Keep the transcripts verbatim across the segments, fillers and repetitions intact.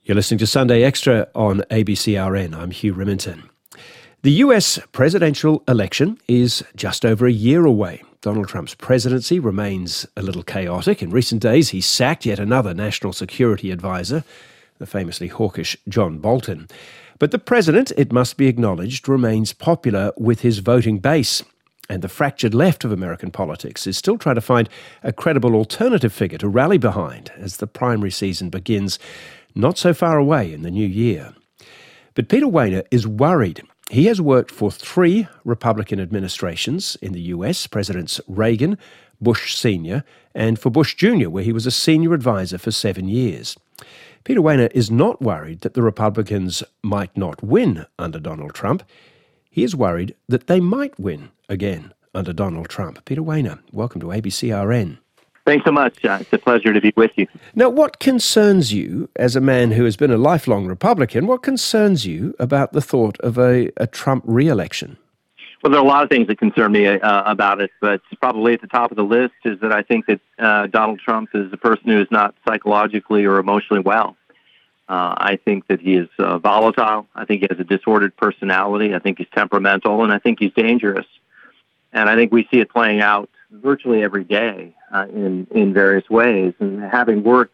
You're listening to Sunday Extra on A B C R N. I'm Hugh Remington. The U S presidential election is just over a year away. Donald Trump's presidency remains a little chaotic. In recent days, he sacked yet another national security advisor, the famously hawkish John Bolton. But the president, it must be acknowledged, remains popular with his voting base. And the fractured left of American politics is still trying to find a credible alternative figure to rally behind as the primary season begins not so far away in the new year. But Peter Wehner is worried. He has worked for three Republican administrations in the U S, Presidents Reagan, Bush Senior, and for Bush Junior, where he was a senior advisor for seven years. Peter Wehner is not worried that the Republicans might not win under Donald Trump. He is worried that they might win again under Donald Trump. Peter Wehner, welcome to A B C R N. Thanks so much. Uh, it's a pleasure to be with you. Now, what concerns you, as a man who has been a lifelong Republican, what concerns you about the thought of a, a Trump re-election? Well, there are a lot of things that concern me uh, about it, but probably at the top of the list is that I think that uh, Donald Trump is a person who is not psychologically or emotionally well. Uh, I think that he is uh, volatile. I think he has a disordered personality. I think he's temperamental, and I think he's dangerous. And I think we see it playing out virtually every day uh, in, in various ways. And having worked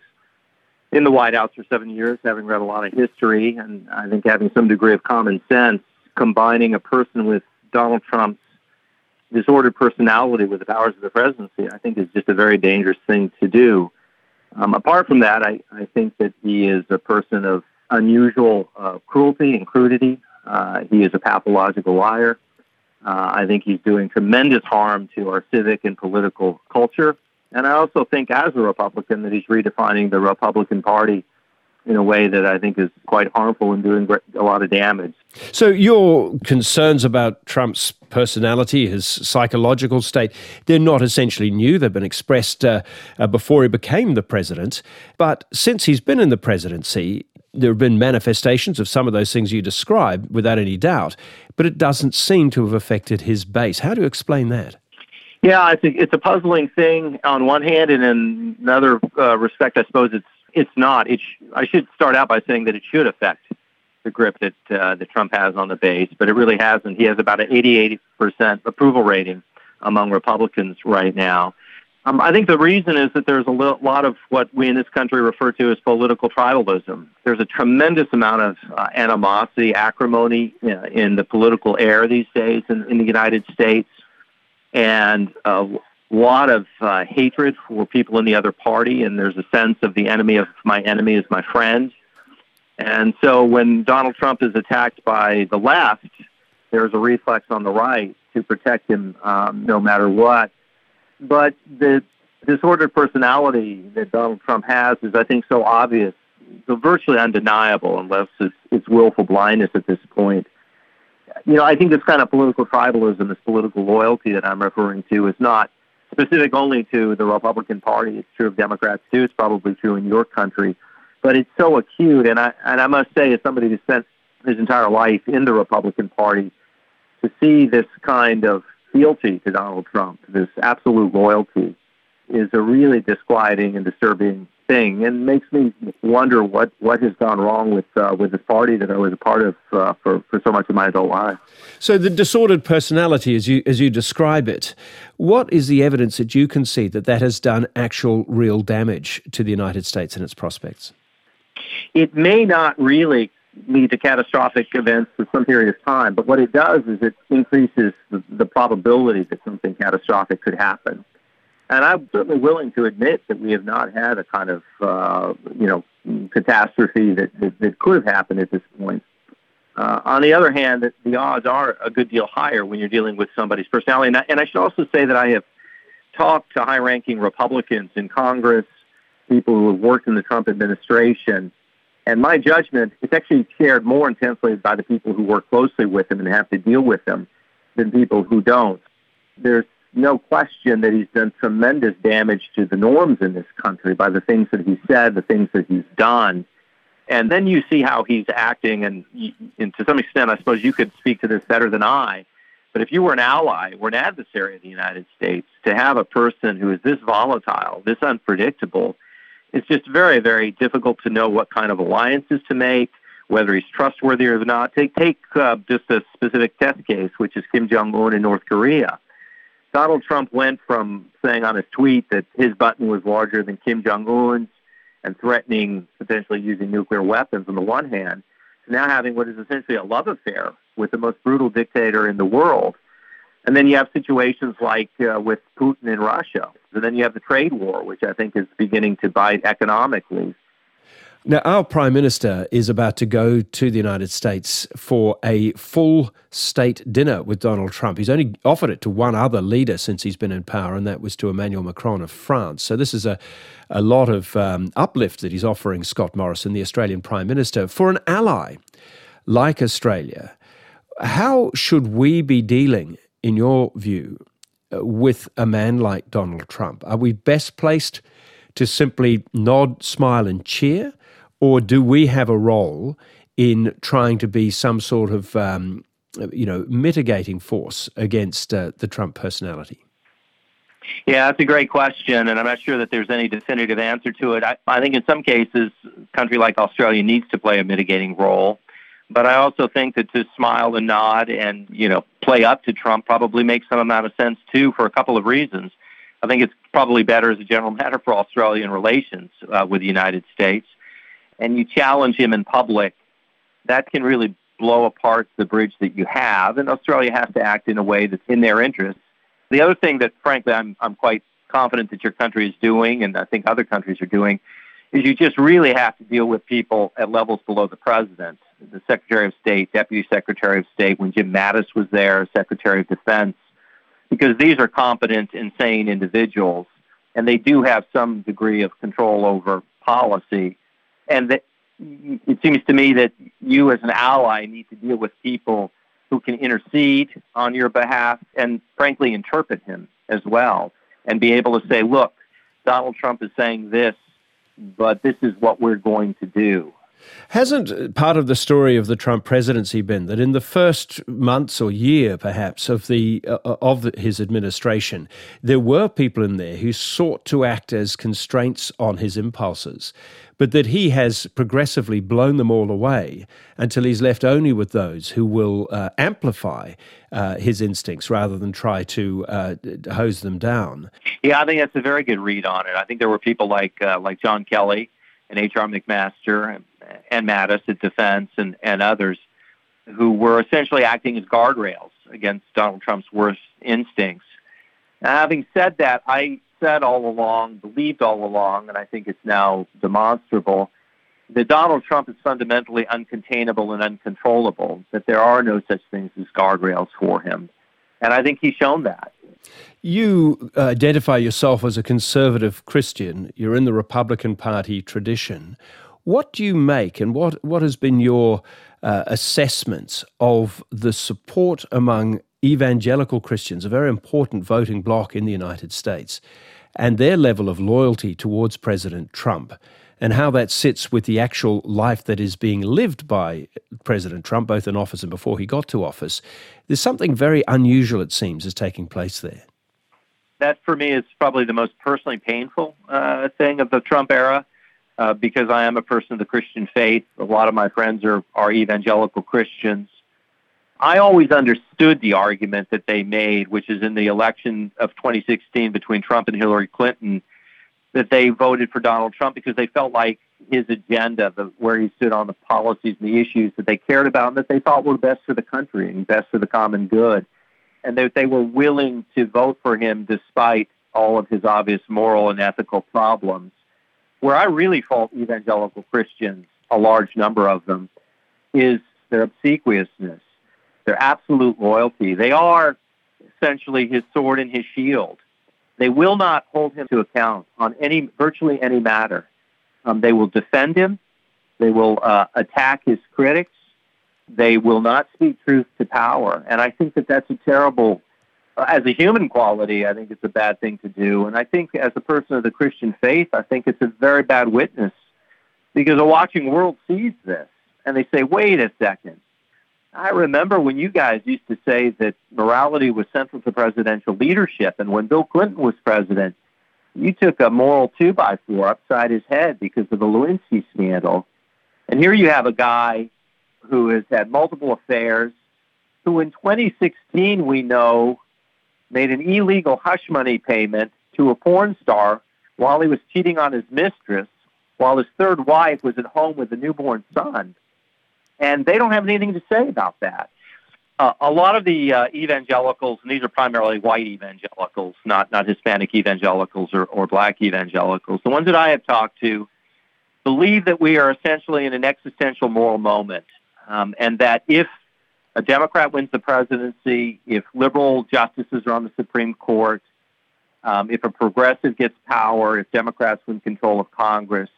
in the White House for seven years, having read a lot of history, and I think having some degree of common sense, combining a person with Donald Trump's disordered personality with the powers of the presidency, I think is just a very dangerous thing to do. Um, apart from that, I, I think that he is a person of unusual uh, cruelty and crudity. Uh, he is a pathological liar. Uh, I think he's doing tremendous harm to our civic and political culture. And I also think, as a Republican, that he's redefining the Republican Party in a way that I think is quite harmful and doing a lot of damage. So your concerns about Trump's personality, his psychological state, they're not essentially new. They've been expressed uh, uh, before he became the president. But since he's been in the presidency, there have been manifestations of some of those things you describe, without any doubt, but it doesn't seem to have affected his base. How do you explain that? Yeah, I think it's a puzzling thing on one hand, and in another uh, respect, I suppose it's it's not. It sh- I should start out by saying that it should affect the grip that uh, that Trump has on the base, but it really hasn't. He has about an eighty-eight percent approval rating among Republicans right now. Um, I think the reason is that there's a lo- lot of what we in this country refer to as political tribalism. There's a tremendous amount of uh, animosity, acrimony uh, in the political air these days in, in the United States, and a lot of uh, hatred for people in the other party, and there's a sense of the enemy of my enemy is my friend. And so when Donald Trump is attacked by the left, there's a reflex on the right to protect him um, no matter what. But the disordered personality that Donald Trump has is, I think, so obvious, so virtually undeniable, unless it's, it's willful blindness at this point. You know, I think this kind of political tribalism, this political loyalty that I'm referring to, is not specific only to the Republican Party. It's true of Democrats, too. It's probably true in your country. But it's so acute, and I and I must say, as somebody who spent his entire life in the Republican Party, to see this kind of fealty to Donald Trump, this absolute loyalty, is a really disquieting and disturbing thing, and makes me wonder what, what has gone wrong with uh, with this party that I was a part of uh, for, for so much of my adult life. So the disordered personality, as you as you describe it, what is the evidence that you can see that that has done actual real damage to the United States and its prospects? It may not really lead to catastrophic events for some period of time, but what it does is it increases the, the probability that something catastrophic could happen. And I'm certainly willing to admit that we have not had a kind of, uh, you know, catastrophe that, that, that could have happened at this point. Uh, on the other hand, the odds are a good deal higher when you're dealing with somebody's personality. And I, and I should also say that I have talked to high-ranking Republicans in Congress, people who have worked in the Trump administration, and my judgment is actually shared more intensely by the people who work closely with him and have to deal with him than people who don't. There's no question that he's done tremendous damage to the norms in this country by the things that he's said, the things that he's done. And then you see how he's acting, and, and to some extent, I suppose you could speak to this better than I, but if you were an ally or an adversary of the United States, to have a person who is this volatile, this unpredictable, it's just very, very difficult to know what kind of alliances to make, whether he's trustworthy or not. Take, take uh, just a specific test case, which is Kim Jong-un in North Korea. Donald Trump went from saying on his tweet that his button was larger than Kim Jong-un's and threatening potentially using nuclear weapons on the one hand, to now having what is essentially a love affair with the most brutal dictator in the world. And then you have situations like uh, with Putin in Russia. And then you have the trade war, which I think is beginning to bite economically. Now, our Prime Minister is about to go to the United States for a full state dinner with Donald Trump. He's only offered it to one other leader since he's been in power, and that was to Emmanuel Macron of France. So this is a, a lot of um, uplift that he's offering Scott Morrison, the Australian Prime Minister. For an ally like Australia, how should we be dealing, in your view, uh, with a man like Donald Trump? Are we best placed to simply nod, smile and cheer? Or do we have a role in trying to be some sort of, um, you know, mitigating force against uh, the Trump personality? Yeah, that's a great question, and I'm not sure that there's any definitive answer to it. I, I think in some cases, a country like Australia needs to play a mitigating role. But I also think that to smile and nod and, you know, play up to Trump probably makes some amount of sense, too, for a couple of reasons. I think it's probably better as a general matter for Australian relations uh, with the United States. And you challenge him in public, that can really blow apart the bridge that you have. And Australia has to act in a way that's in their interest. The other thing that, frankly, I'm I'm quite confident that your country is doing, and I think other countries are doing, is you just really have to deal with people at levels below the president. The Secretary of State, Deputy Secretary of State, when Jim Mattis was there, Secretary of Defense, because these are competent, insane individuals, and they do have some degree of control over policy. And that, it seems to me that you as an ally need to deal with people who can intercede on your behalf and, frankly, interpret him as well and be able to say, look, Donald Trump is saying this, but this is what we're going to do. Hasn't part of the story of the Trump presidency been that in the first months or year, perhaps, of the uh, of the, his administration, there were people in there who sought to act as constraints on his impulses, but that he has progressively blown them all away until he's left only with those who will uh, amplify uh, his instincts rather than try to uh, hose them down? Yeah, I think that's a very good read on it. I think there were people like uh, like John Kelly and H R McMaster and, and Mattis at Defense and, and others who were essentially acting as guardrails against Donald Trump's worst instincts. Now, having said that, I said all along, believed all along, and I think it's now demonstrable, that Donald Trump is fundamentally uncontainable and uncontrollable, that there are no such things as guardrails for him. And I think he's shown that. You identify yourself as a conservative Christian. You're in the Republican Party tradition. What do you make, and what, what has been your uh, assessment of the support among evangelical Christians, a very important voting bloc in the United States, and their level of loyalty towards President Trump, and how that sits with the actual life that is being lived by President Trump, both in office and before he got to office? There's something very unusual, it seems, is taking place there. That, for me, is probably the most personally painful uh, thing of the Trump era, uh, because I am a person of the Christian faith. A lot of my friends are, are evangelical Christians. I always understood the argument that they made, which is in the election of twenty sixteen between Trump and Hillary Clinton, that they voted for Donald Trump because they felt like his agenda, the, where he stood on the policies and the issues that they cared about and that they thought were best for the country and best for the common good, and that they were willing to vote for him despite all of his obvious moral and ethical problems. Where I really fault evangelical Christians, a large number of them, is their obsequiousness, their absolute loyalty. They are essentially his sword and his shield. They will not hold him to account on any, virtually any matter. Um, they will defend him. They will uh, attack his critics. They will not speak truth to power. And I think that that's a terrible, uh, as a human quality, I think it's a bad thing to do. And I think as a person of the Christian faith, I think it's a very bad witness, because a watching world sees this and they say, wait a second. I remember when you guys used to say that morality was central to presidential leadership, and when Bill Clinton was president, you took a moral two-by-four upside his head because of the Lewinsky scandal. And here you have a guy who has had multiple affairs, who in twenty sixteen, we know, made an illegal hush money payment to a porn star while he was cheating on his mistress, while his third wife was at home with a newborn son. And they don't have anything to say about that. Uh, a lot of the uh, evangelicals, and these are primarily white evangelicals, not, not Hispanic evangelicals or, or black evangelicals, the ones that I have talked to believe that we are essentially in an existential moral moment, um, and that if a Democrat wins the presidency, if liberal justices are on the Supreme Court, um, if a progressive gets power, if Democrats win control of Congress,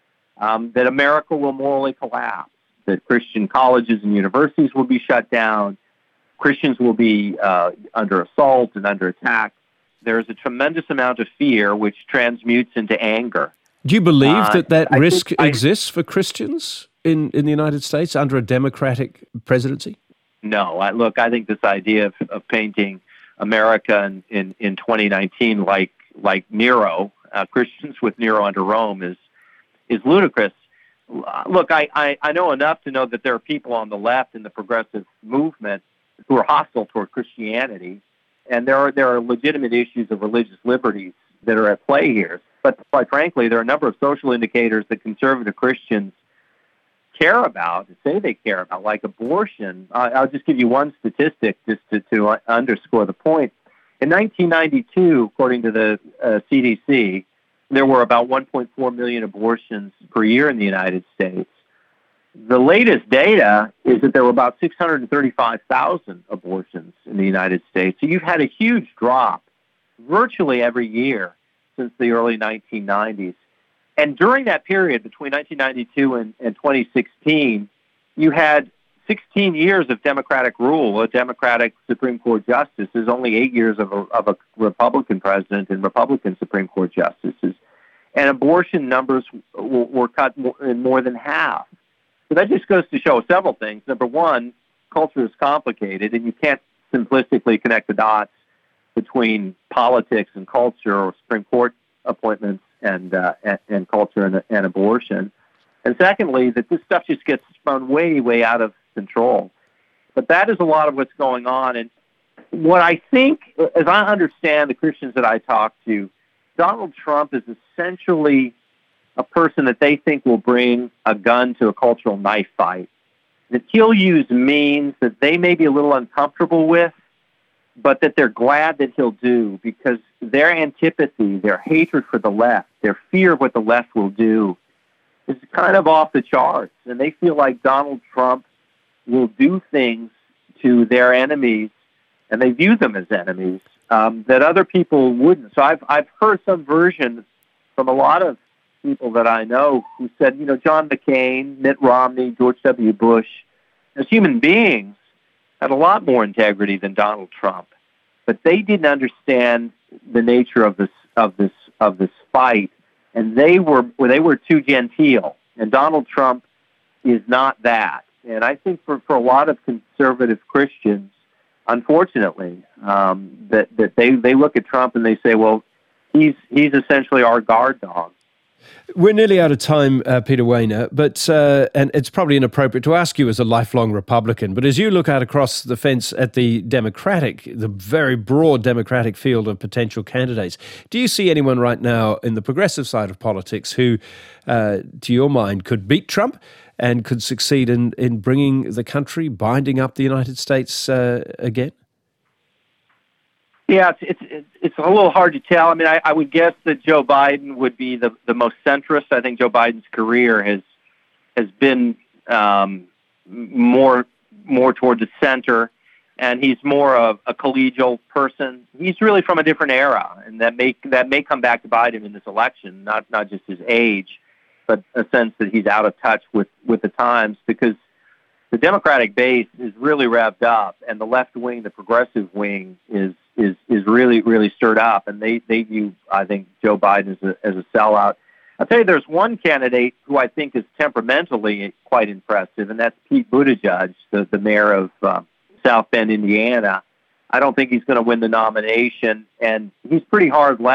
um, that America will morally collapse, that Christian colleges and universities will be shut down, Christians will be uh, under assault and under attack. There's a tremendous amount of fear which transmutes into anger. Do you believe uh, that that I risk think, I, exists for Christians in, in the United States under a Democratic presidency? No. I, look, I think this idea of, of painting America in, in, in twenty nineteen like like Nero, uh, Christians with Nero under Rome, is is ludicrous. Look, I, I, I know enough to know that there are people on the left in the progressive movement who are hostile toward Christianity, and there are there are legitimate issues of religious liberties that are at play here. But quite frankly, there are a number of social indicators that conservative Christians care about, say they care about, like abortion. Uh, I'll just give you one statistic just to, to underscore the point. In nineteen ninety-two, according to the uh, C D C, there were about one point four million abortions per year in the United States. The latest data is that there were about six hundred thirty-five thousand abortions in the United States. So you've had a huge drop virtually every year since the early nineteen nineties. And during that period, between nineteen ninety-two and, and twenty sixteen, you had sixteen years of Democratic rule, a Democratic Supreme Court justices, only eight years of a, of a Republican president and Republican Supreme Court justices. And abortion numbers w- were cut in more than half. So that just goes to show several things. Number one, culture is complicated, and you can't simplistically connect the dots between politics and culture or Supreme Court appointments and uh, and, and culture and, and abortion. And secondly, that this stuff just gets spun way, way out of control. But that is a lot of what's going on. And what I think, as I understand the Christians that I talk to, Donald Trump is essentially a person that they think will bring a gun to a cultural knife fight. That he'll use means that they may be a little uncomfortable with, but that they're glad that he'll do, because their antipathy, their hatred for the left, their fear of what the left will do is kind of off the charts. And they feel like Donald Trump will do things to their enemies, and they view them as enemies, um, that other people wouldn't. So I've I've heard some version from a lot of people that I know who said, you know, John McCain, Mitt Romney, George W. Bush, as human beings, had a lot more integrity than Donald Trump. But they didn't understand the nature of this of this of this fight, and they were they were too genteel. And Donald Trump is not that. And I think for, for a lot of conservative Christians, unfortunately, um, that that they, they look at Trump and they say, well, he's he's essentially our guard dog. We're nearly out of time, uh, Peter Wehner, but uh, and it's probably inappropriate to ask you as a lifelong Republican, but as you look out across the fence at the Democratic, the very broad Democratic field of potential candidates, do you see anyone right now in the progressive side of politics who, uh, to your mind, could beat Trump and could succeed in, in bringing the country, binding up the United States uh, again? Yeah, it's, it's it's a little hard to tell. I mean, I, I would guess that Joe Biden would be the, the most centrist. I think Joe Biden's career has has been um, more more toward the center, and he's more of a collegial person. He's really from a different era, and that may that may come back to bite him in this election. Not not just his age, but a sense that he's out of touch with, with the times, because the Democratic base is really revved up, and the left wing, the progressive wing, is is is really, really stirred up, and they, they view, I think, Joe Biden as a, as a sellout. I'll tell you, there's one candidate who I think is temperamentally quite impressive, and that's Pete Buttigieg, the, the mayor of uh, South Bend, Indiana. I don't think he's going to win the nomination, and he's pretty hard left,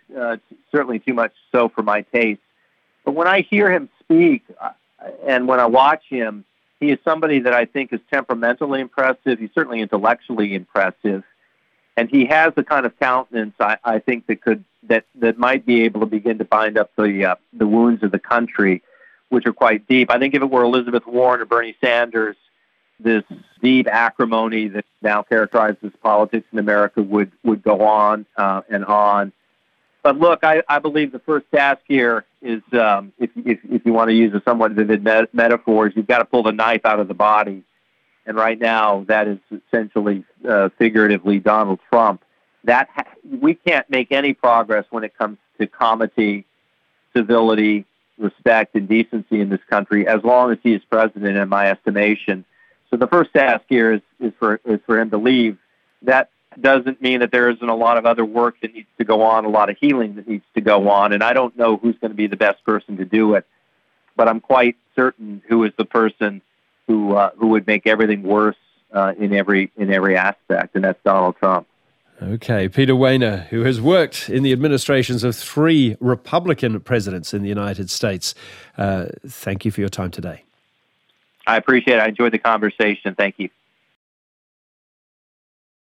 uh, certainly too much so for my taste. But when I hear him speak uh, and when I watch him, he is somebody that I think is temperamentally impressive. He's certainly intellectually impressive. And he has the kind of countenance, I, I think, that could that, that might be able to begin to bind up the uh, the wounds of the country, which are quite deep. I think if it were Elizabeth Warren or Bernie Sanders, this deep acrimony that now characterizes politics in America would, would go on uh, and on. But look, I, I believe the first task here is, um, if, if, if you want to use a somewhat vivid met- metaphors, you've got to pull the knife out of the body. And right now, that is essentially, uh, figuratively, Donald Trump. That ha- we can't make any progress when it comes to comity, civility, respect, and decency in this country as long as he is president, in my estimation. So the first task here is, is for is for him to leave. That doesn't mean that there isn't a lot of other work that needs to go on, a lot of healing that needs to go on, and I don't know who's going to be the best person to do it, but I'm quite certain who is the person who uh, who would make everything worse uh, in every in every aspect, and that's Donald Trump. Okay, Peter Wehner, who has worked in the administrations of three Republican presidents in the United States. Uh, thank you for your time today. I appreciate it. I enjoyed the conversation. Thank you.